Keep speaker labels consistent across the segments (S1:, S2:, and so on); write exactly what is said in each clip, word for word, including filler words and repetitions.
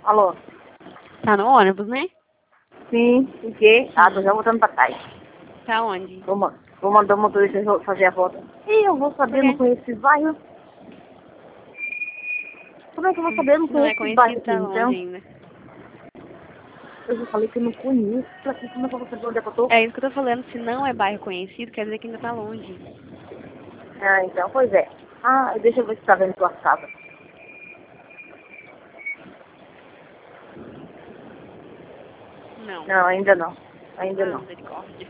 S1: Alô?
S2: Tá no ônibus, né?
S1: Sim, o quê? Ah, tô já voltando pra trás.
S2: Tá onde?
S1: Vou, ma- vou mandar o motorista fazer a volta. Ih, eu vou saber,
S2: Por
S1: não
S2: quê?
S1: conheço esse bairro. Como é que eu vou saber? Eu não
S2: Se não é
S1: conheço esse bairro
S2: conhecido,
S1: aqui,
S2: tá longe
S1: então.
S2: ainda.
S1: Eu já falei que eu não conheço isso aqui. Como é que eu vou saber onde é que eu tô?
S2: É isso que eu tô falando. Se não é bairro conhecido, quer dizer que ainda tá longe.
S1: Ah, então, pois é. Ah, deixa eu ver se tá vendo tua casa.
S2: Não.
S1: Não, ainda não. Ainda
S2: Ah,
S1: não.
S2: misericórdia.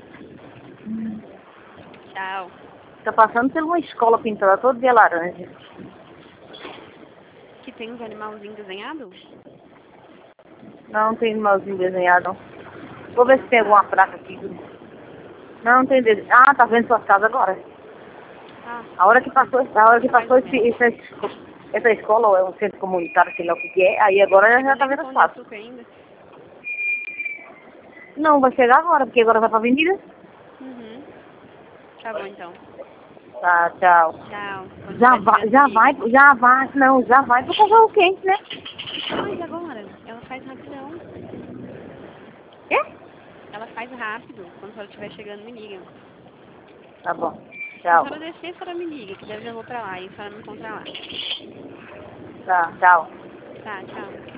S2: Tchau.
S1: Tá passando por uma escola pintada toda de laranja.
S2: Que tem uns animalzinhos desenhados?
S1: Não, não tem animalzinho desenhado, não. Vou ver se tem alguma placa aqui. Não, não tem desenho. Ah, tá vendo sua casa agora?
S2: Ah,
S1: A hora que passou, a hora que
S2: mais
S1: passou
S2: ou
S1: esse,
S2: menos.
S1: essa, esco- essa escola, ou é um centro comunitário, sei lá o que que é, aí agora já
S2: Chegou
S1: tá
S2: nem no
S1: vendo as
S2: Pão de
S1: placas.
S2: Açúcar ainda.
S1: Não, vai chegar agora, porque agora vai pra avenida.
S2: Uhum. Tá bom, então.
S1: Tá, tchau.
S2: Tchau. Quando
S1: Já
S2: tiver
S1: vai,
S2: chegando, me
S1: já
S2: liga.
S1: vai, já vai, não, já vai pro cachorro quente, né?
S2: Mas agora, ela faz rapidão.
S1: É?
S2: Ela faz rápido. Quando a senhora estiver chegando, me liga.
S1: Tá bom,
S2: Se a
S1: tchau.
S2: senhora descer, a senhora me liga, que daí eu já vou pra lá. E a senhora me encontra lá.
S1: Tá, tchau.
S2: Tá, tchau.